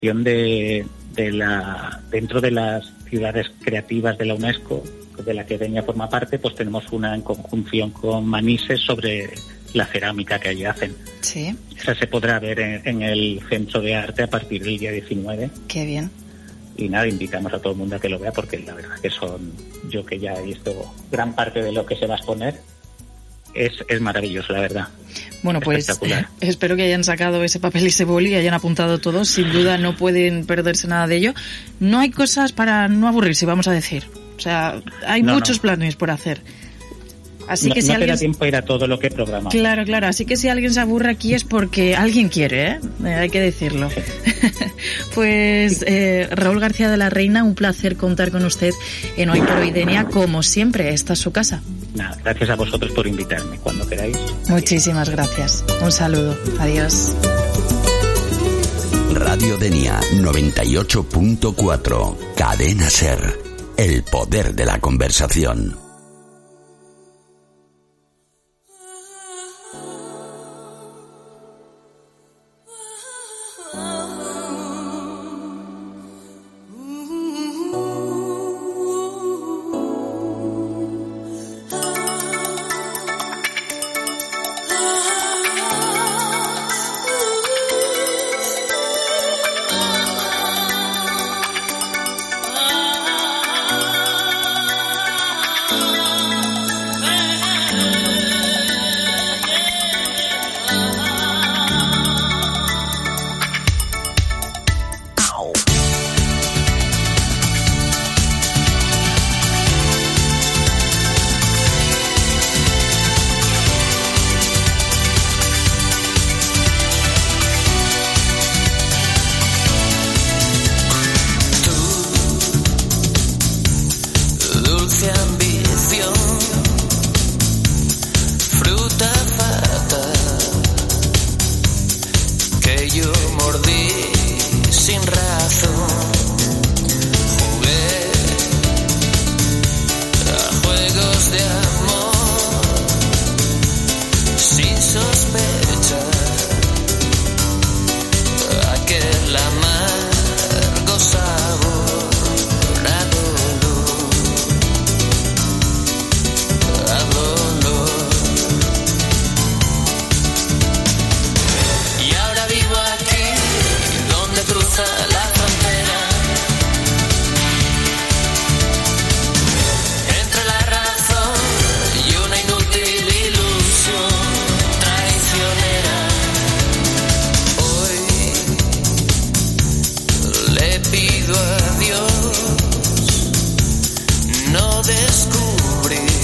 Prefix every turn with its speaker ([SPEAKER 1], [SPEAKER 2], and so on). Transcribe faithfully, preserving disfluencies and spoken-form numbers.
[SPEAKER 1] de, de la dentro de las ciudades creativas de la UNESCO, de la que Denia forma parte, pues tenemos una en conjunción con Manises sobre la cerámica que allí hacen.
[SPEAKER 2] Sí.
[SPEAKER 1] Esa se podrá ver en, en el Centro de Arte a partir del día diecinueve.
[SPEAKER 2] Qué bien.
[SPEAKER 1] Y nada, invitamos a todo el mundo a que lo vea, porque la verdad que son, yo que ya he visto gran parte de lo que se va a exponer, es, es maravilloso, la verdad.
[SPEAKER 2] Bueno, pues espero que hayan sacado ese papel y ese boli y hayan apuntado todos. Sin duda no pueden perderse nada de ello. No hay cosas para no aburrirse, vamos a decir. O sea, hay no, muchos no. planes por hacer. Así
[SPEAKER 1] no,
[SPEAKER 2] que si
[SPEAKER 1] no
[SPEAKER 2] alguien...
[SPEAKER 1] te da tiempo a ir a todo lo que programamos.
[SPEAKER 2] Claro, claro. Así que si alguien se aburre aquí es porque alguien quiere, ¿eh? eh hay que decirlo. Sí. Pues eh, Raúl García de la Reina, un placer contar con usted en Hoy por Hoy Denia. Como siempre, esta es su casa.
[SPEAKER 1] Nada, gracias a vosotros por invitarme cuando queráis.
[SPEAKER 2] Muchísimas gracias. Un saludo. Adiós.
[SPEAKER 3] Radio Denia noventa y ocho punto cuatro. Cadena Ser. El poder de la conversación.
[SPEAKER 4] Pido a Dios no descubrir